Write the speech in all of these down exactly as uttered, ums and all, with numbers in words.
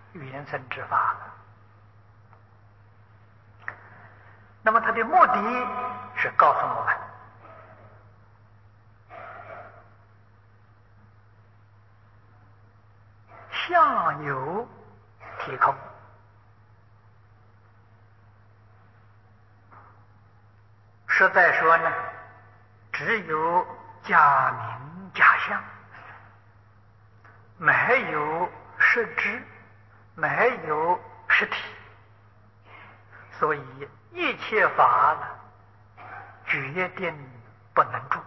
原生之法。那么它的目的是告诉我们，相由体空，实在说呢，只有假名假相，没有实质，没有实体，所以一切法决定不能住。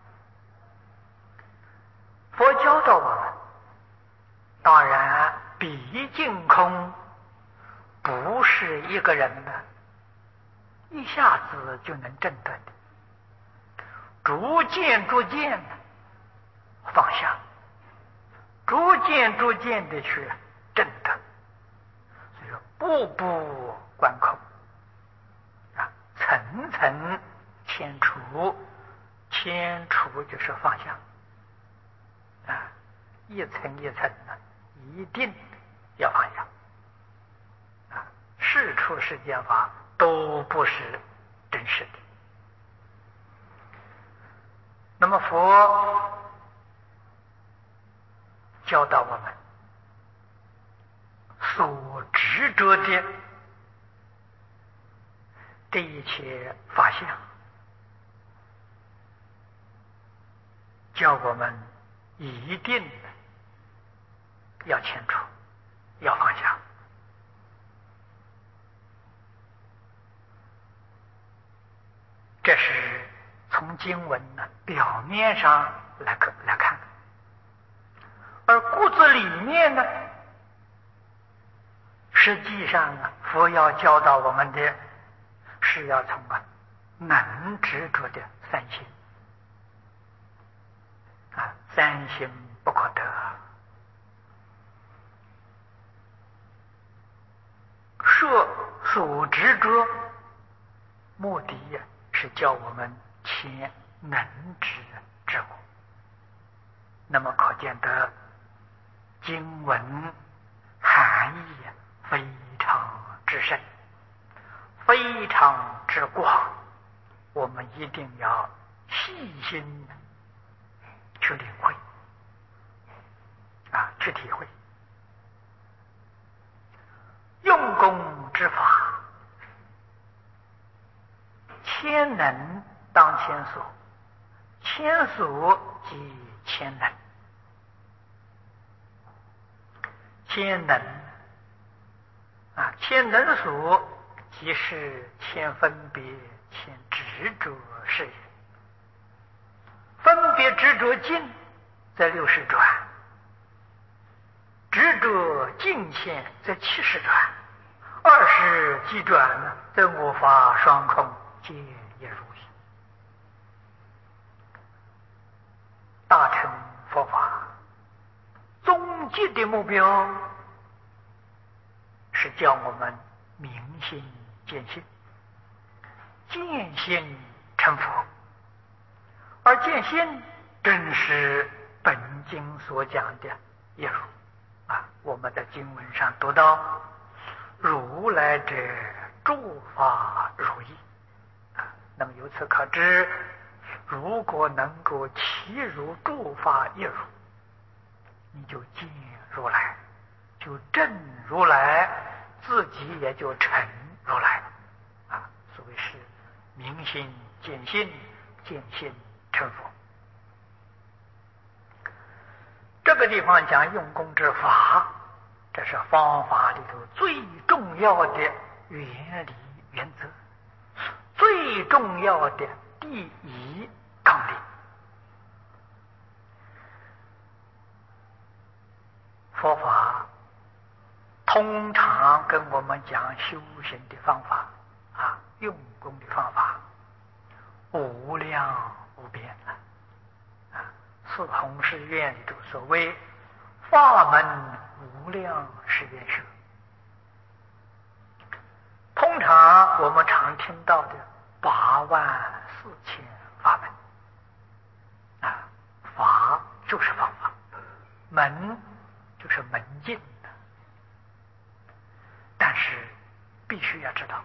佛教导我们，当然毕竟空不是一个人呢一下子就能证得的，逐渐逐渐的放下，逐渐逐渐的去证得。所以说步步观空啊，层层迁除，迁除就是放下啊，一层一层的一定要放下啊，事出世间法都不是真实的。那么佛教导我们，所执着的这一切法相，叫我们一定要清楚，要放下。这是从经文呢表面上来看来看，而骨子里面呢，实际上啊，佛要教导我们的是要从啊能执着的三心啊，三心不可得。说所执着，目的呀是叫我们前能执之我。那么可见得经文含义非常之深，非常之广，我们一定要细心去领会啊，去体会。用功之法，千能当千所，千所即千能。千能啊，千能所即是千分别、千执着是也。分别执着境在六十转，执着境现在七十转，二十几转呢，在我法双空皆一如意。大乘佛法终极的目标是叫我们明心见性，见性成佛。而见性正是本经所讲的一如啊，我们在经文上读到如来者诸法如意啊，那么由此可知，如果能够契入诸法一如，你就见如来，就证如来，自己也就成如来了啊。所谓是明心见性，见性成佛。这个地方讲用功之法，这是方法里头最重要的原理原则，最重要的第一纲领。佛法通常跟我们讲修行的方法啊，用功的方法无量无边了啊。四弘誓愿里头所谓法门无量誓愿学，通常我们常听到的八万四千法门啊，法就是方法，门就是门径， 须要知道，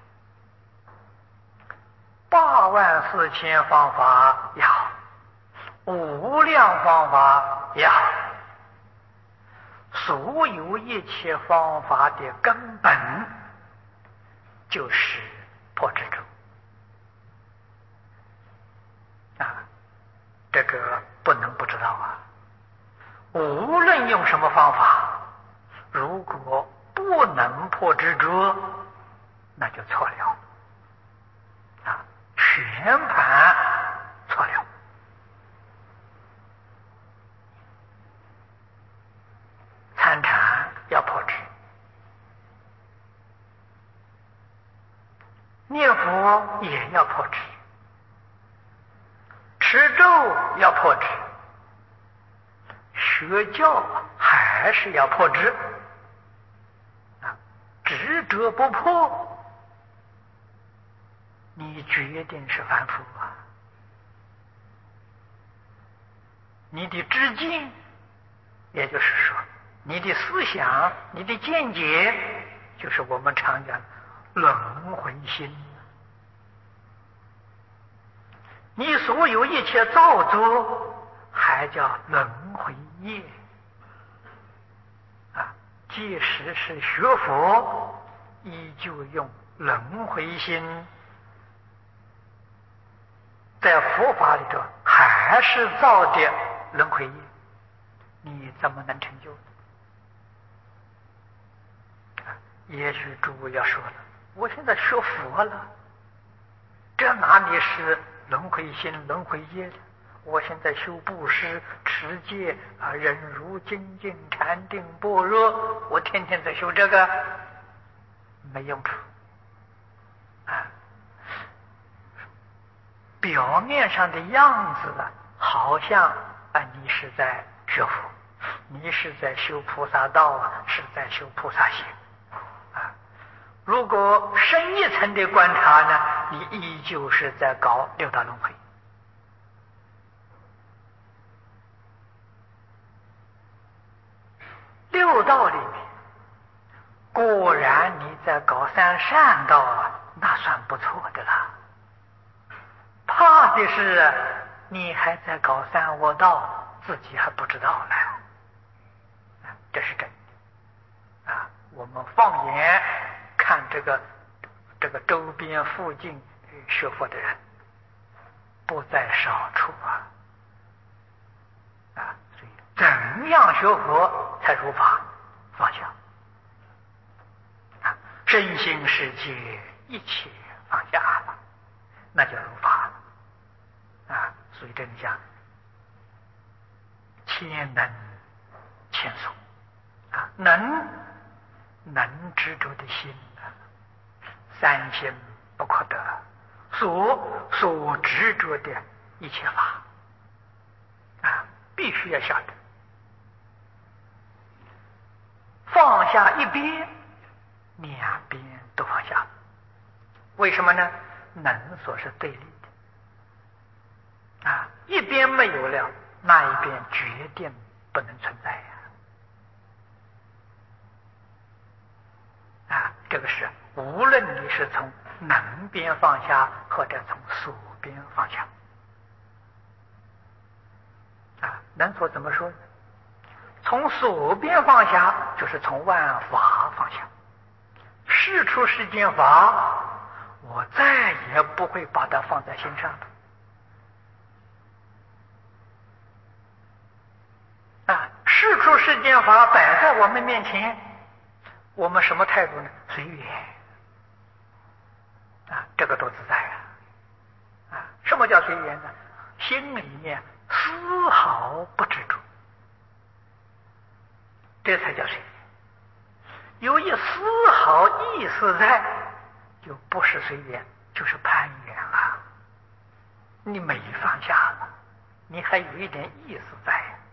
八万四千方法也好，无量方法也好，所有一切方法的根本就是破执着啊，这个不能不知道啊。无论用什么方法，如果不能破执着，那就错了啊，全盘错了。参禅要破执，念佛也要破执，持咒要破执，学教还是要破执啊！执着不破，你决定是凡夫啊！你的知见，也就是说，你的思想、你的见解，就是我们常讲的轮回心。你所有一切造作，还叫轮回业啊！即使是学佛，依旧用轮回心，在佛法里头还是造的轮回业，你怎么能成就？也许诸位要说了，我现在学佛了，这哪里是轮回心、轮回业的？我现在修布施、持戒啊，忍辱、精进、禅定、般若，我天天在修这个，没用处啊。表面上的样子啊，好像啊你是在学佛，你是在修菩萨道啊，是在修菩萨行啊。如果深一层的观察呢，你依旧是在搞六道轮回。六道里面，果然你在搞三善道啊，那算不错的了。怕的是你还在搞三恶道，自己还不知道呢。这是真的啊！我们放眼看这个这个周边附近学佛的人，不在少数啊！啊，所以怎样学佛才如法放下啊？身心世界一切放下了，那就如法了啊！所以这里讲千能千所啊，能能执着的心啊，三心不可得，所所执着的一切法啊，必须要晓得。放下一边，两边都放下。为什么呢？能所是对立的啊，一边没有了，那一边决定不能存在呀！啊，这个是无论你是从能边放下，或者从所边放下啊。能所怎么说呢？从所边放下，就是从万法放下。事出世间法，我再也不会把它放在心上了。啊，事出世间法摆在我们面前，我们什么态度呢？随缘啊，这个多自在啊！啊，什么叫随缘呢？心里面丝毫不执着，这才叫随缘。有一丝毫意思在，就不是随缘，就是攀缘啊！你没放下了，你还有一点意思在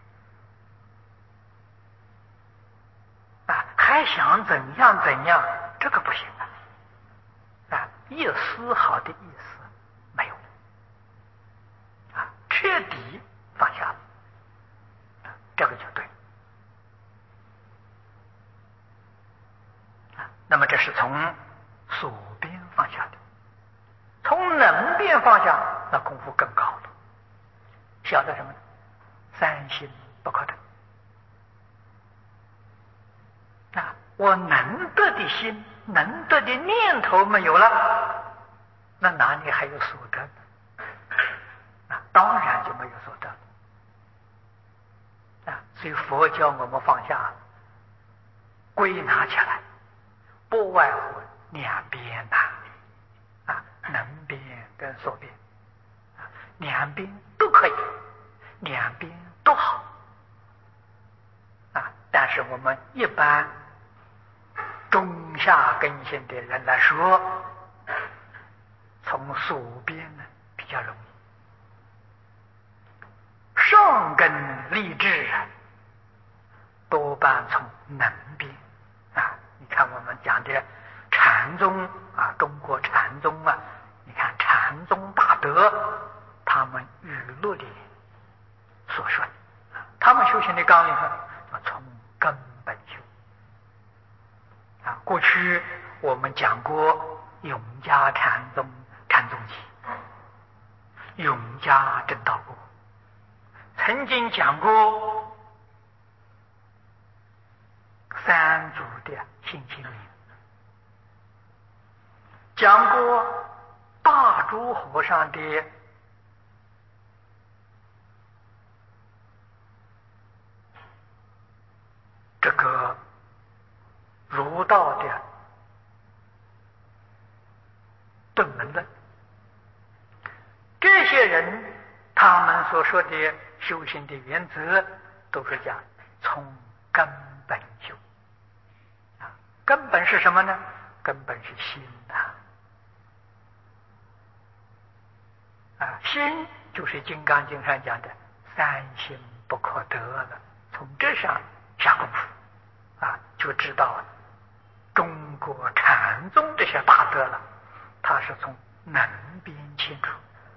啊，还想怎样怎样，这个不行啊！啊，一丝毫的意思没有啊，彻底放下了，啊，这个就对啊。那么这是从所放下，那功夫更高了。晓得什么呢？三心不可得。啊，我能得的心，能得的念头没有了，那哪里还有所得呢？啊，当然就没有所得了。啊，所以佛教我们放下，归纳起来，不外乎两边呐，啊，能边跟所边，啊，两边都可以，两边都好，啊，但是我们一般中下根性的人来说，从所边呢比较容易，上根立志啊，多半从能边啊。你看我们讲的禅宗啊，中国禅宗啊，你看禅宗大德他们语录里所说的，他们修行的纲领上要从根本修啊。过去我们讲过永嘉禅宗禅宗记，永嘉正道过，曾经讲过三祖的心性名，讲过大珠和尚的这个儒道的顿门论，这些人他们所说的修行的原则都是讲从根本修啊。根本是什么呢？根本是心啊。啊，心就是《金刚经》上讲的三心不可得了。从这上下功夫啊，就知道中国禅宗这些大德了，他是从能边清楚。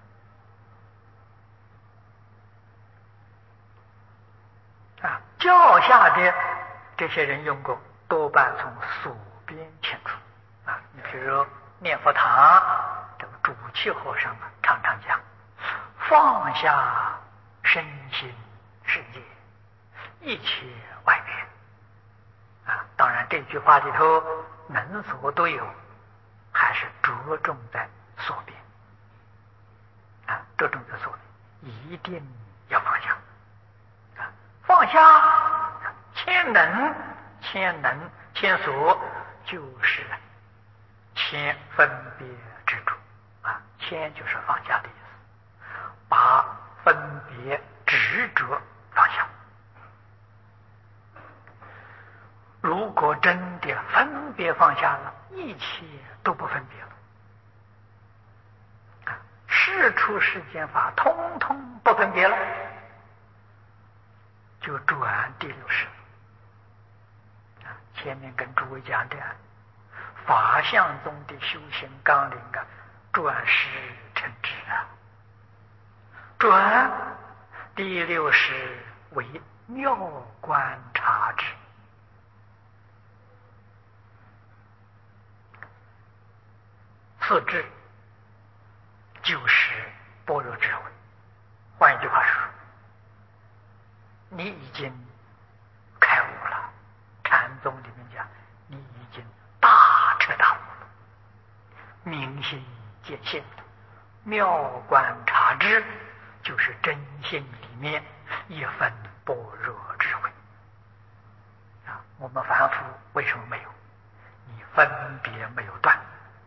啊，教下的这些人用功多半从所边清楚。啊，你比如念佛堂这个主气和尚啊，常常讲放下身心世界，一切外面。啊，当然这句话里头能所都有，还是着重在所边。啊，着重在所边，一定要放下。啊，放下谦能，谦能谦所，就是谦分别执着。啊，谦就是放下的意思，把分别执着放下。如果真的分别放下了，一切都不分别了，啊，事出世间法通通不分别了，就转第六识。啊，前面跟诸位讲的法相中的修行纲领啊，转识成智啊，转第六识为妙观察智。此智就是般若智慧。换一句话说，你已经开悟了。禅宗里面讲，你已经大彻大悟了，明心见性，妙观察知，就是真性里面一分般若智慧。啊，我们凡夫为什么没有？你分别没有断。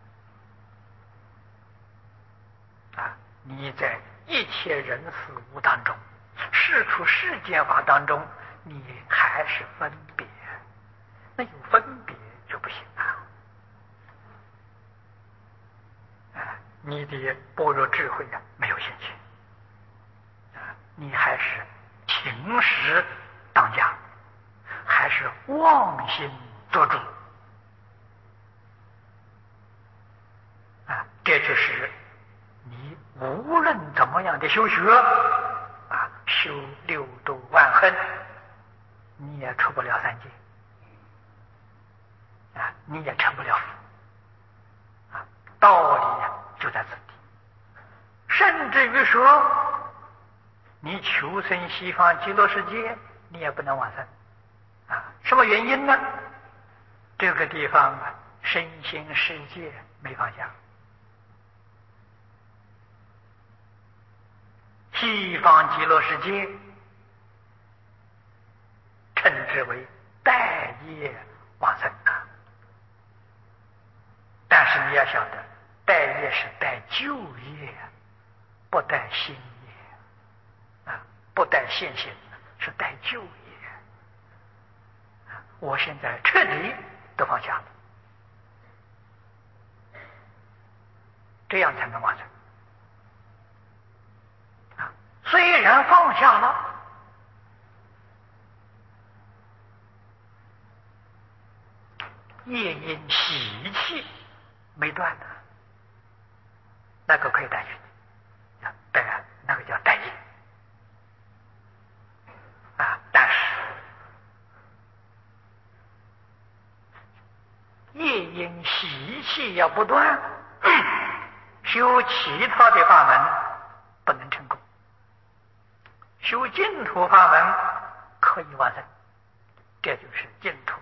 啊，你在一切人事物当中，事出世间法当中，你还是分别，那有分别就不行啊！啊，你的般若智慧啊没有兴趣，啊，你还是情识当家，还是妄心做主，啊，这就是你无论怎么样的修学啊，修六度万恨，你也出不了三界啊，你也成不了佛啊。道理就在此地。 甚至于说，你求生西方极乐世界，你也不能往生啊！什么原因呢？这个地方啊，身心世界没放下。西方极乐世界称之为带业往生啊，但是你要晓得，带业是带旧业，不带新业啊，不带现行，是带旧业。我现在彻底都放下了，这样才能完成。啊，虽然放下了，业因习气没断的，那个可以带去的，带那个叫带业啊。但是业因习气要不断，修其他的法门不能成功，修净土法门可以完成，这就是净土。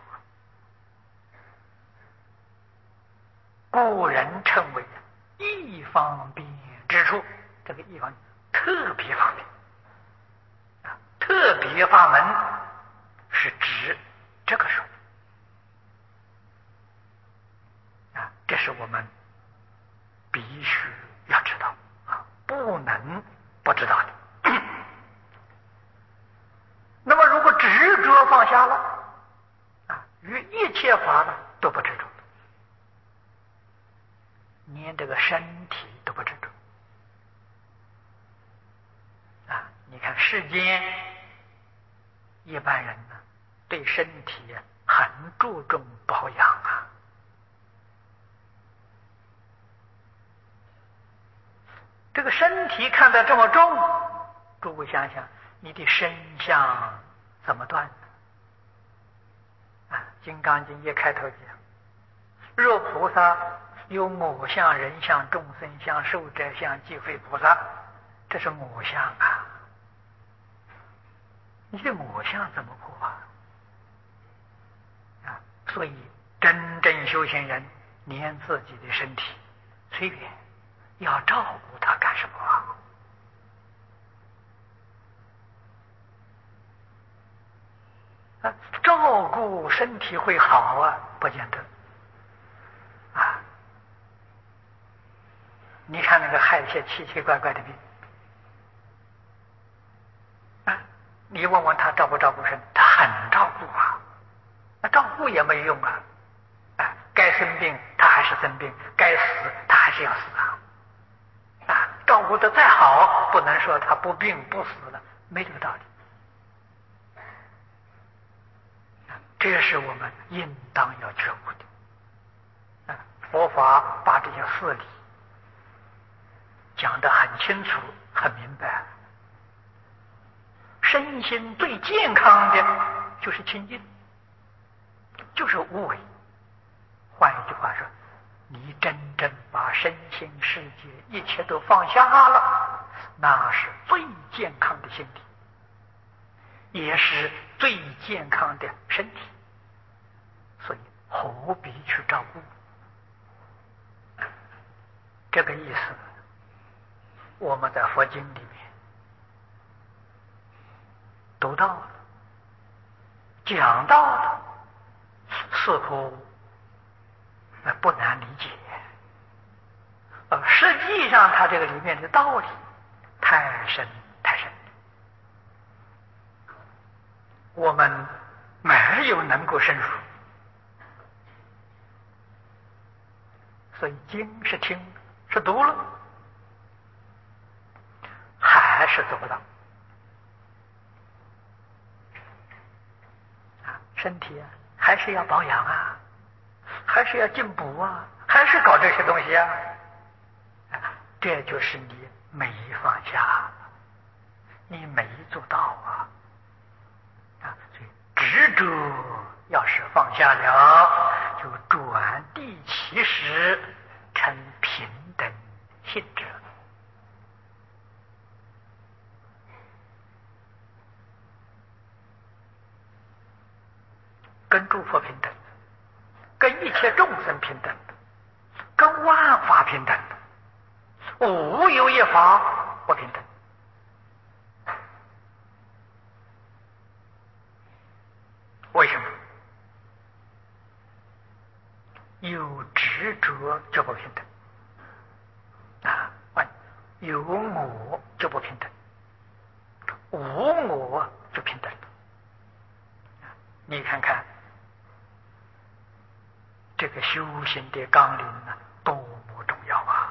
故人称为一方便之处，这个一方特别方便啊，特别法门是指这个说的啊，这是我们必须要知道啊，不能不知道的。那么如果执着放下了啊，于一切法呢都不执着，连这个身体都不执着啊！你看世间一般人呢，对身体很注重保养啊。这个身体看得这么重，诸位想想，你的身相怎么断呢？啊，《金刚经》一开头讲：若菩萨有我相、人相、众生相、寿者相，即非菩萨。这是我相啊！你的我相怎么破啊？啊，所以真正修行人，连自己的身体随便要照顾他干什么啊？啊，照顾身体会好啊？不见得啊！你看那个害一些奇奇怪怪的病啊，你问问他照不照顾身，他很照顾啊，那照顾也没用啊，啊，该生病他还是生病，该死他还是要死啊，啊，照顾得再好，不能说他不病不死了，没这个道理。这是我们应当要觉悟的。啊，佛法把这些事理讲得很清楚很明白，身心最健康的就是清净，就是无为。换一句话说，你真正把身心世界一切都放下了，那是最健康的心体，也是最健康的身体，所以何必去照顾？这个意思我们在佛经里面读到了，讲到了，似乎不难理解，而实际上它这个里面的道理太深太深，我们没有能够深入，所以经是听是读了，还是做不到啊！身体啊，还是要保养啊，还是要进补啊，还是搞这些东西啊！啊，这就是你没放下，你没做到啊！啊，所以执着要是放下了，就转地起时成平等性质。 跟诸佛平等，跟一切众生平等，跟万法平等，无有一法不平等。为什么？有执着就不平等啊！有我就不平等，无我就平等了。你看看这个修行的纲领呢，多么重要啊！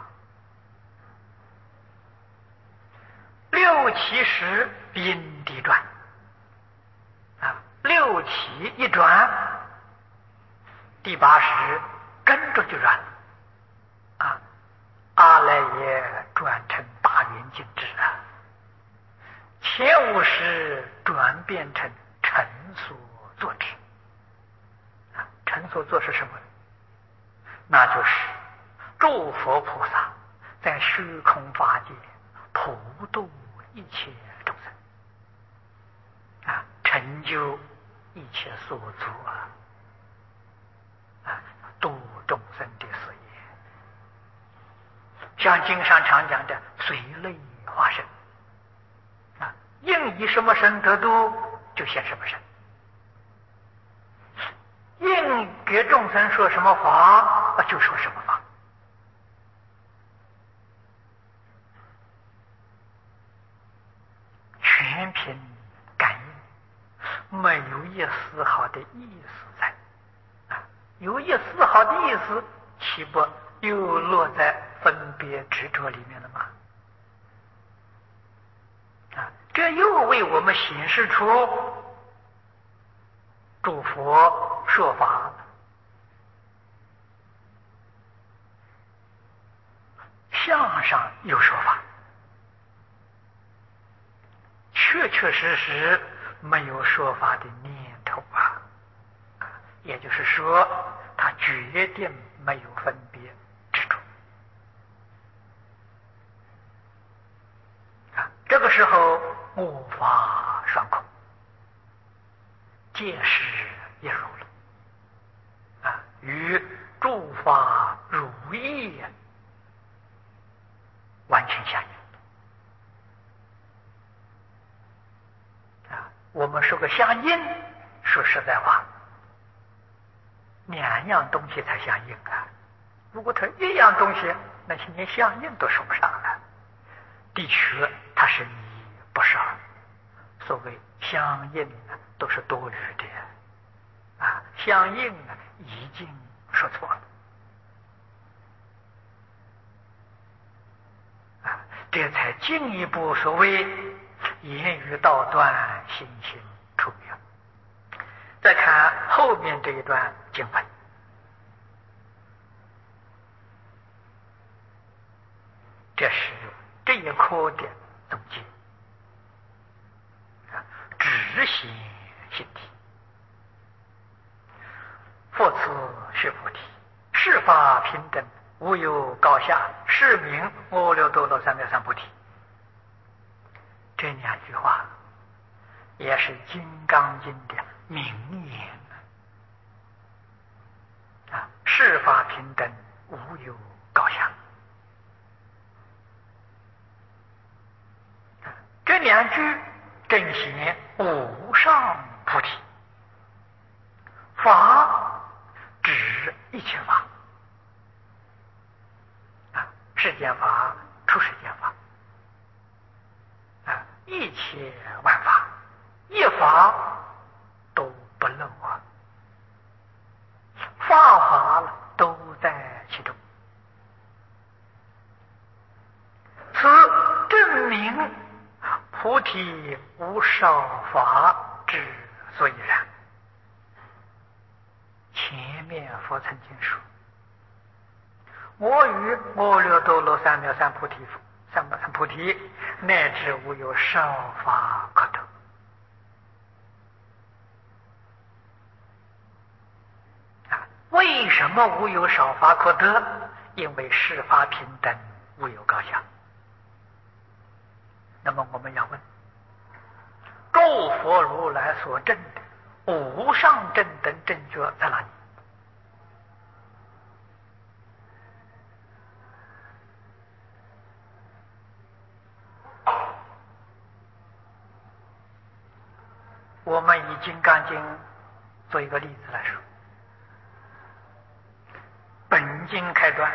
六起时因地转啊，六起一转，第八识跟着就转啊，阿赖耶转成大圆镜智啊，前五识转变成尘所作智啊，尘所作是什么？那就是诸佛菩萨在虚空法界普度一切众生啊，成就一切所作啊，啊，度众生的事业。像经上常讲的随类化身啊，应以什么身得度就现什么身，应给众生说什么法就说什么法。全凭感应，没有一丝毫的意思在啊，有一丝毫的意思，岂不又落在分别执着里面了吗？啊，这又为我们显示出诸佛说法相上有说法，确确实实没有说法的念头啊！也就是说，他决定没有分别执着啊！这个时候，我法双空，见识一如了啊，与诸法如意完全相应。我们说个相应，说实在话，两样东西才相应啊。如果它一样东西，那些连相应都说不上了。的确，它是一不是二。所谓相应呢，都是多余的啊。相应呢，已经说错了啊。这才进一步所谓言语道断，心行处远。再看后面这一段经文，这是这一课的总结啊，直行心体。复次须菩提，世法平等，无有高下，是名阿耨多罗三藐三菩提。这两句话也是《金刚经》的名言啊！世法平等，无有高下。这两句正显无上菩提。法指一切法啊，世间法、出世间法啊，一切万法，一法都不漏啊，法法都在其中。此证明菩提无少法之所以然。前面佛曾经说，我与阿耨多罗三藐三菩提三藐三菩提乃至无有少法可得。啊，为什么无有少法可得？因为世法平等，无有高下。那么我们要问，诸佛如来所证的无上正等正觉在哪里？我们以《金刚经》做一个例子来说，本经开端，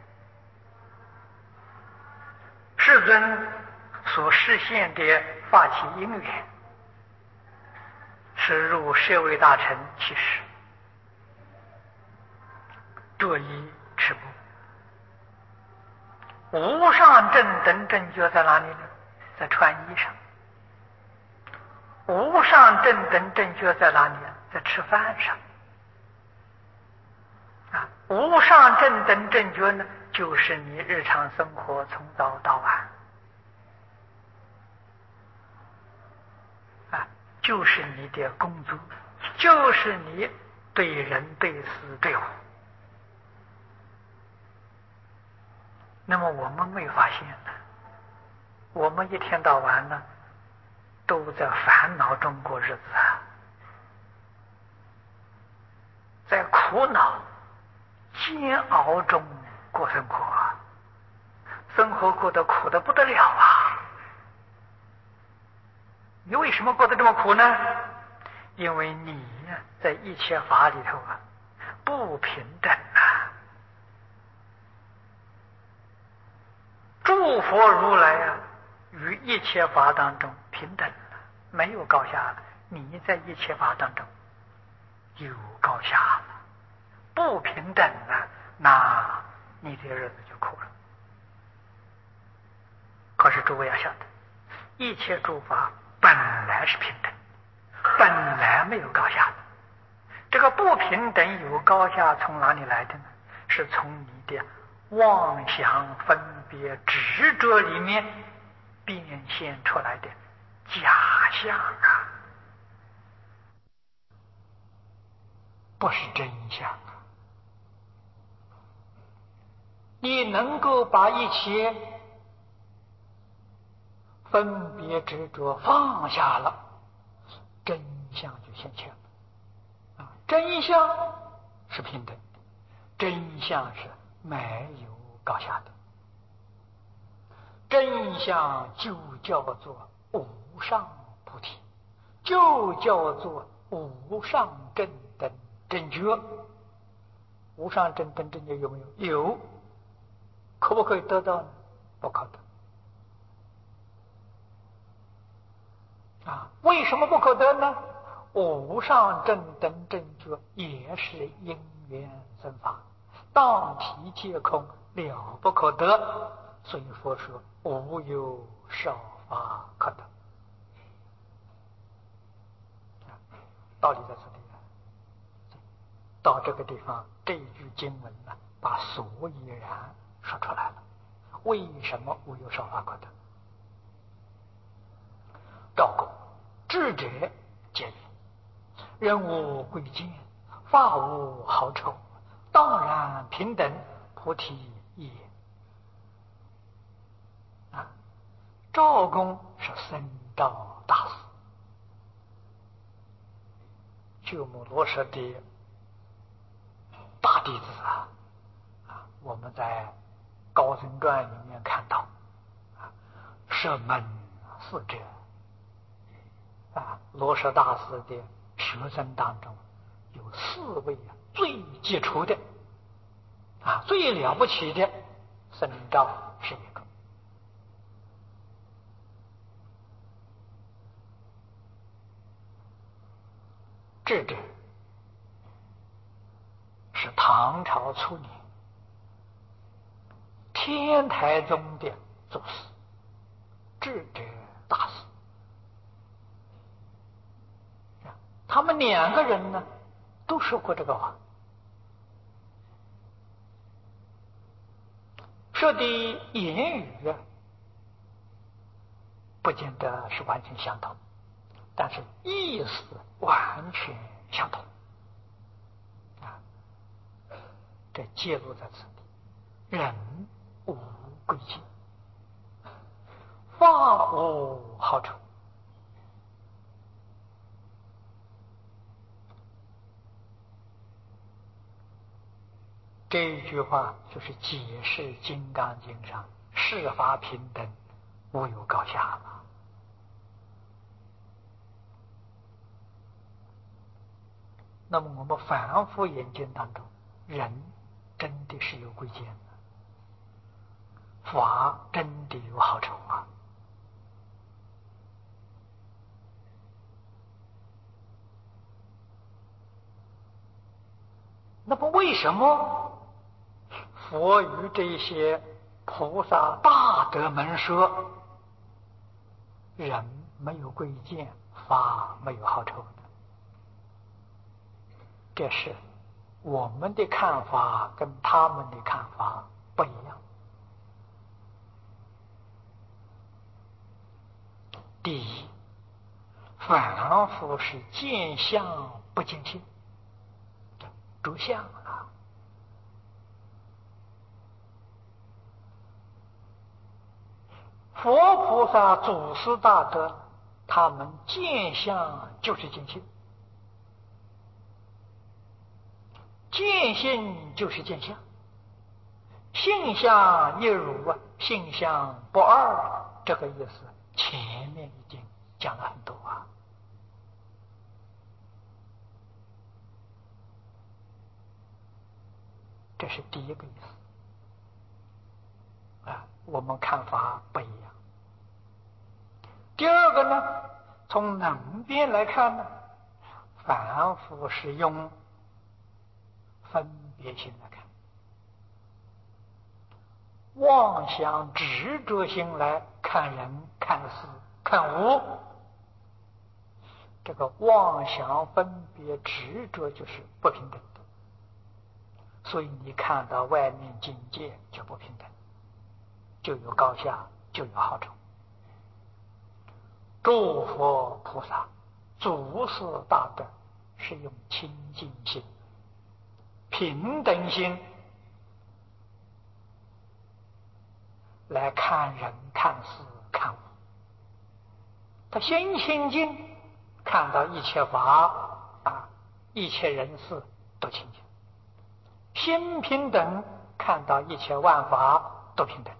世尊所实现的发起因缘，是入舍卫大乘七十，着衣持钵。无上正等正觉在哪里呢？在穿衣上。无上正等正觉在哪里？在吃饭上。啊，无上正等正觉呢，就是你日常生活从早到晚，啊，就是你的工作，就是你对人对事对物。那么我们没发现呢，我们一天到晚呢，都在烦恼中过日子啊，在苦恼、煎熬中过生活，生活过得苦得不得了啊！你为什么过得这么苦呢？因为你在一切法里头啊，不平等啊！诸佛如来啊，于一切法当中平等了，没有高下了。你在一切法当中有高下了，不平等了，那你的日子就苦了。可是诸位要晓得，一切诸法本来是平等，本来没有高下的。这个不平等有高下从哪里来的呢？是从你的妄想分别执着里面变现出来的假象啊，不是真相啊。你能够把一切分别执着放下了，真相就现前了啊！真相是平等的，真相是没有高下的，真相就叫做无上菩提，就叫做无上正等正觉。无上正等正觉有没有？有。可不可以得到呢？不可得啊！为什么不可得呢？无上正等正觉也是因缘生法，当体皆空，了不可得。所以佛说无有少法可得。道理在这里。到这个地方，这一句经文呢，把所以然说出来了。为什么无有少法可得？赵公智者皆云：人无贵贱，法无好丑，当然平等，菩提也。啊，赵公是僧肇大师，鸠摩罗什的大弟子啊。啊，我们在《高僧传》里面看到，啊，舍门四者。啊，罗什大师的学生当中有四位啊，最杰出的啊，最了不起的，僧肇是一个。智者是唐朝初年天台宗的祖师，智者大师。他们两个人呢，都说过这个话，说的言语啊，不见得是完全相同，但是意思完全相同啊。这揭露在此地：人无贵贱，法无好丑。 这一句话就是解释《金刚经》上世法平等，无有高下嘛。那么我们反复研究当中，人真的是有贵贱的，法真的有好丑啊。那么为什么佛与这些菩萨大德们说，人没有贵贱，法没有好丑呢？这是我们的看法跟他们的看法不一样。第一，凡夫是见相不见性，着相啊。佛菩萨祖师大德，他们见相就是见性，见性就是见相，性相一如啊，性相不二，这个意思前面已经讲了很多啊。这是第一个意思啊，我们看法不一样。第二个呢，从能边来看呢，凡夫是用分别心来看，妄想执着心来看人、看事、看物。这个妄想分别执着就是不平等的，所以你看到外面境界就不平等，就有高下，就有好丑。诸佛菩萨、祖师大德是用清净心、平等心来看人、看事、看物。他心清净，看到一切法啊，一切人事都清净；心平等，看到一切万法都平等，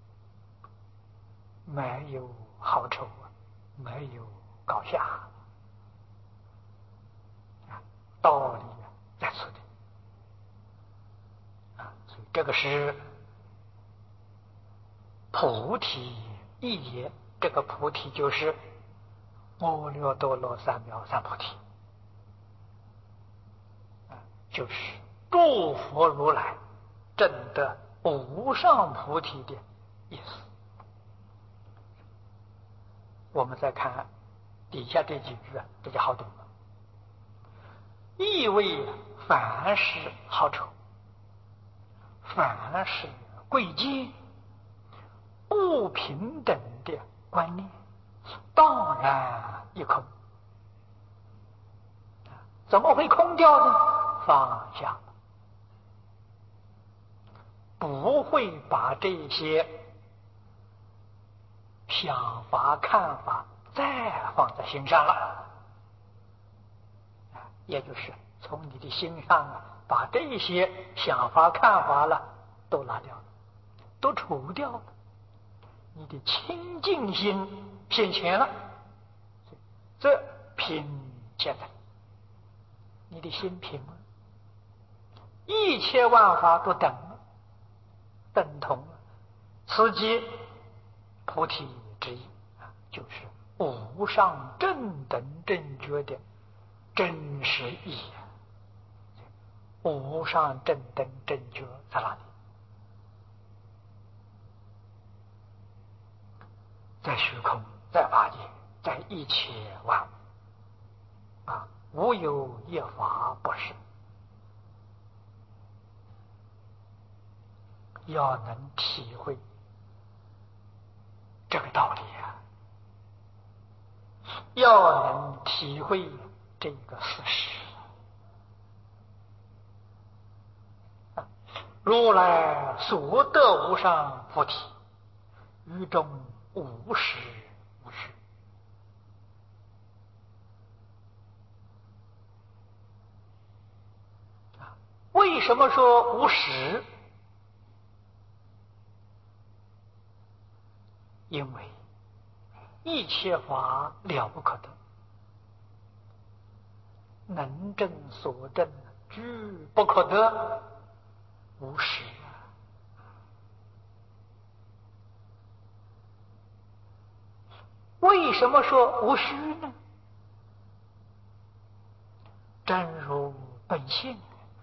没有好丑，没有高下，道理在此地啊。所以这个是菩提意也，这个菩提就是阿耨多罗三藐三菩提，就是诸佛如来证得无上菩提的意思。我们再看底下这几句啊，这就好懂了。意为凡是好丑，凡是贵贱，不平等的观念，当然一空。怎么会空掉呢？放下了，不会把这些想法看法再放在心上了，也就是从你的心上啊，把这些想法看法了都拿掉了，都除掉了，你的清净心现前了，这平现在你的心平了，一切万法都等了，等同了，此即菩提之意，就是无上正等正觉的真实意义。无上正等正觉在哪里？在虚空，在法界，在一切万物啊，无有一法不是。要能体会这个道理啊，要能体会这个事实。如来所得无上菩提，于中无实无虚。为什么说无实？因为一切法了不可得，能证所证俱不可得，无实啊。为什么说无虚呢？真如本性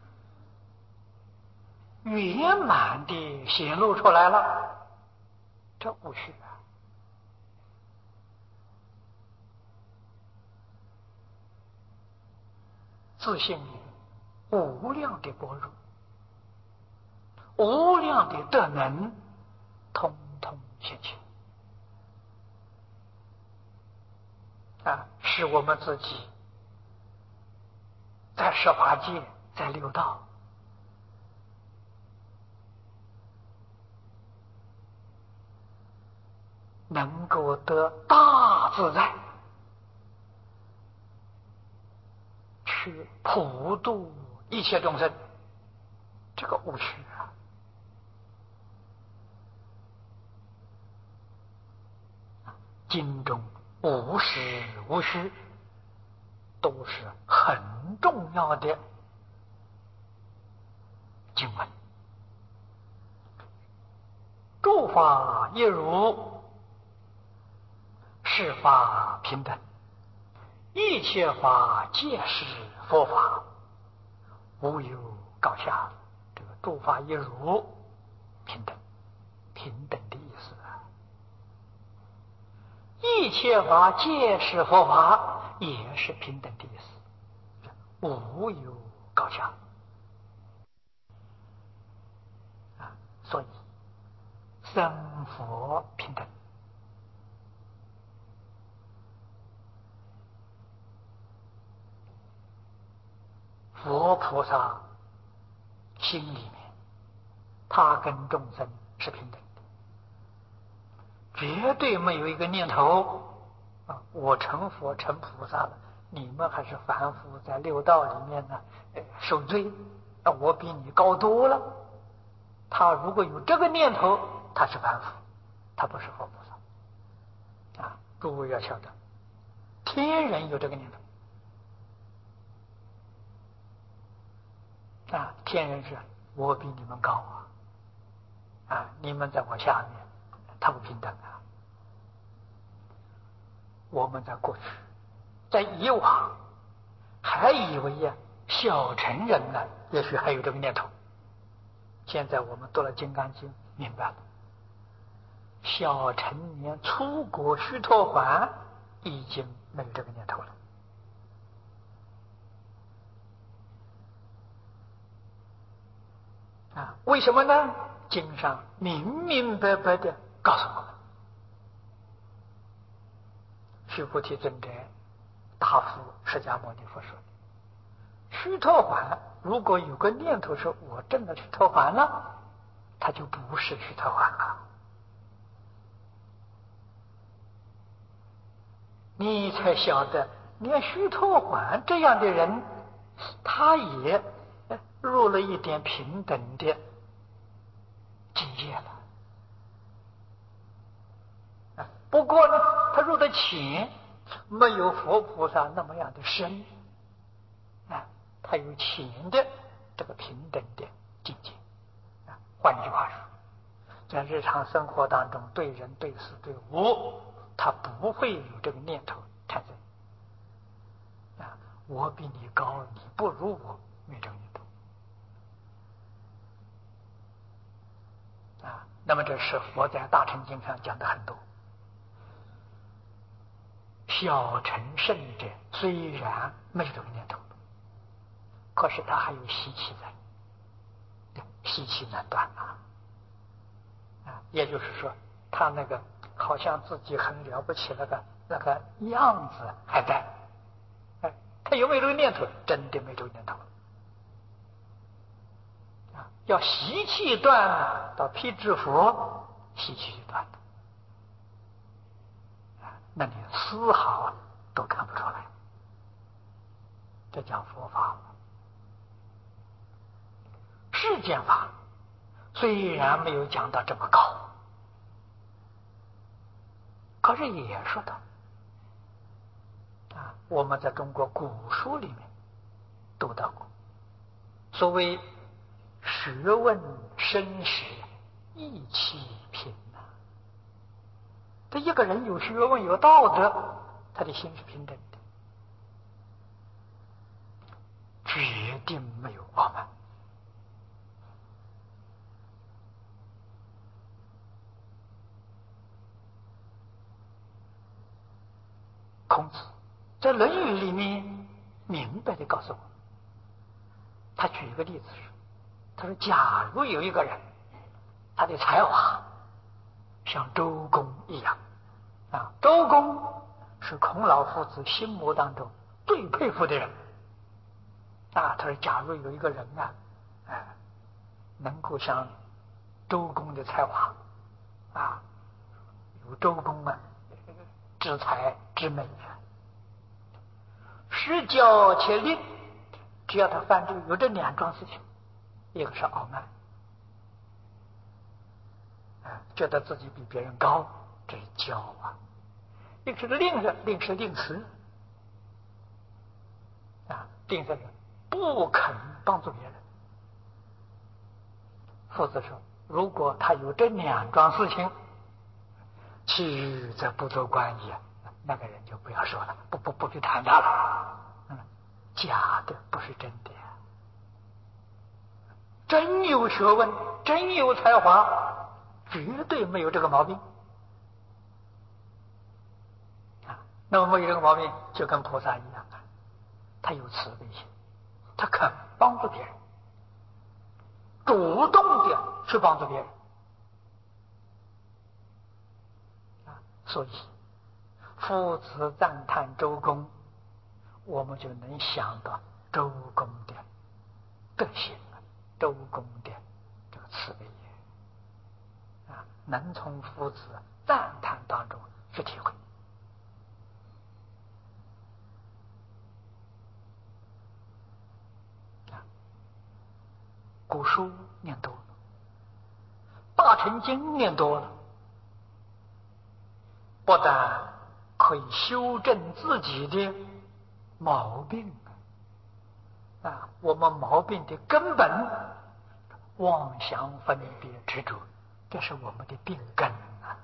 圆满地显露出来了，这无虚啊。自性里无量的般若，无量的德能，通通现前啊，使我们自己在十法界，在六道，能够得大自在，去普度一切众生，这个无虚啊。经中无实无虚，都是很重要的经文。诸法一如，是法平等，一切法皆是佛法，无有高下。这个诸法一如，平等，平等的意思啊。一切法皆是佛法，也是平等的意思，无有高下啊。所以生佛平等。佛菩萨心里面，他跟众生是平等的，绝对没有一个念头啊，我成佛成菩萨了，你们还是凡夫，在六道里面呢受罪，啊，我比你高多了。他如果有这个念头，他是凡夫，他不是佛菩萨啊。诸位要晓得，天人有这个念头啊，天人是我比你们高啊，啊，你们在我下面，他不平等啊。我们在过去，在以往，还以为呀，小乘人呢，也许还有这个念头。现在我们读了《金刚经》，明白了，小乘年出国须陀洹已经没有这个念头了。啊，为什么呢？经上明明白白的告诉我们，须菩提尊者答复释迦牟尼佛说：须陀洹如果有个念头说我证了须陀洹了，他就不是须陀洹了。你才晓得，连须陀洹这样的人，他也入了一点平等的境界了。不过呢，他入的浅，没有佛菩萨那么样的深啊，他有浅的这个平等的境界啊。换句话说，在日常生活当中，对人对事对物，他不会有这个念头产生啊，我比你高，你不如我，没这个念头啊。那么这是佛在大乘经上讲的很多。小乘圣者虽然没有这个念头，可是他还有习气在，习气难断啊。啊，也就是说，他那个好像自己很了不起，那个那个样子还在。哎，他有没有这个念头？真的没这个念头。啊，要习气断了，到辟支佛，习气就断了。那你丝毫都看不出来，这叫佛法。 世间法虽然没有讲到这么高，可是也说到啊，我们在中国古书里面读到过，所谓学问深实意气平呐。这一个人有学问有道德，他的心是平等的，决定没有傲慢。孔子在《论语》里面明白的告诉我，他举一个例子说，他说假如有一个人，他的才华像周公一样啊，周公是孔老夫子心目当中最佩服的人啊。他说假如有一个人啊，哎，能够像周公的才华啊，有周公啊之才之美啊，实教且吝，只要他犯这有这两桩事情，一个是傲慢，啊，觉得自己比别人高，这是骄傲；一个是吝啬，吝是吝啬啊，吝啬人不肯帮助别人。夫子说，如果他有这两桩事情，其余则不足观也，那个人就不要说了，不不不去谈他了。嗯，假的不是真的呀，真有学问，真有才华，绝对没有这个毛病啊。那么没有这个毛病，就跟菩萨一样啊，他有慈悲心，他肯帮助别人，主动的去帮助别人啊。所以夫子赞叹周公，我们就能想到周公的德行，周公的这个慈悲啊，能从夫子赞叹当中去体会啊。古书念多了，大乘经念多了，不但可以修正自己的毛病啊，我们毛病的根本妄想分别执着，这是我们的病根啊！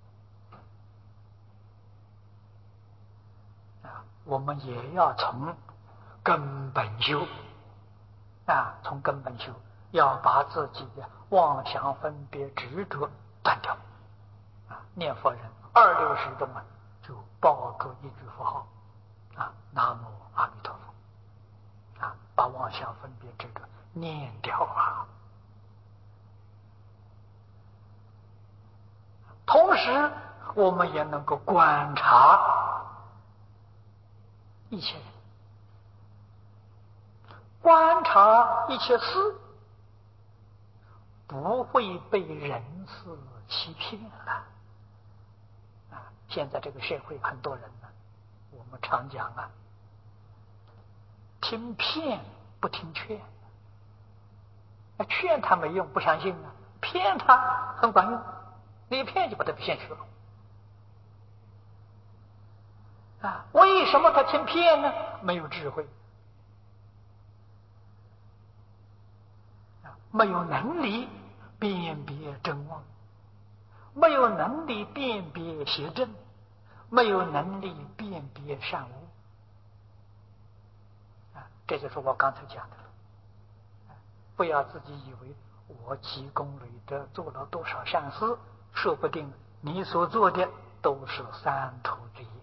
啊，我们也要从根本修啊，从根本修，要把自己的妄想分别执着断掉啊！念佛人二六时中啊，就报个一句佛号啊，南无阿弥陀佛啊，把妄想分别执着念掉啊。同时我们也能够观察一切人，观察一切事，不会被人事欺骗了啊！现在这个社会很多人呢，我们常讲啊，听骗不听劝，劝他没用，不相信啊，骗他很管用，你一骗就把他骗去了啊！为什么他听骗呢？没有智慧啊，没有能力辨别真妄，没有能力辨别邪正，没有能力辨别善恶啊！这就是我刚才讲的了，不要自己以为我积功累德做了多少善事，说不定你所做的都是三途之业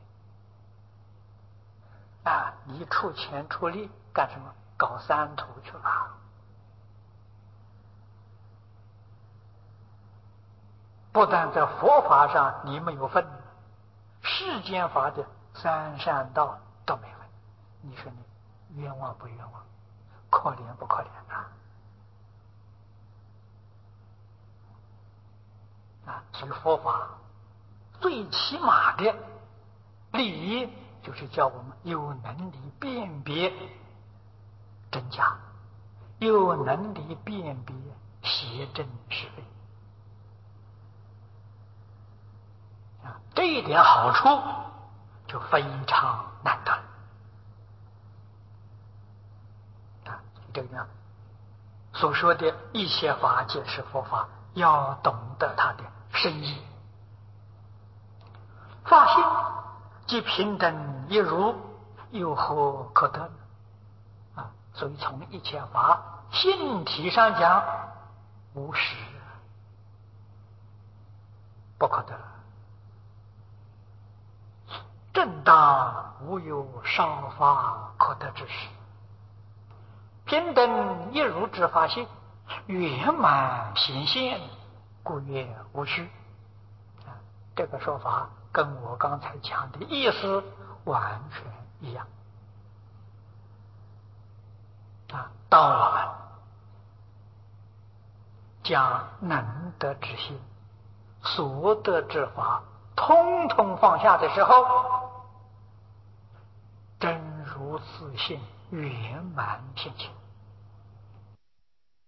啊！你出钱出力干什么？搞三途去了。不但在佛法上你没有份，世间法的三善道都没份，你说你冤枉不冤枉？可怜不可怜啊？啊，所以佛法最起码的利益就是叫我们有能力辨别真假， 有能力辨别邪正是非啊，这一点好处就非常难得啊。这个呢，所说的一切法皆是佛法，要懂得它的深意。法性即平等一如，有何可得呢？啊，所以从一切法性体上讲，无实，不可得。正当无有少法可得之时，平等一如之法性，圆满显现，故曰无虚。啊，这个说法跟我刚才讲的意思完全一样。啊，当我们将能得之心、所得之法通通放下的时候，真如自性圆满现前。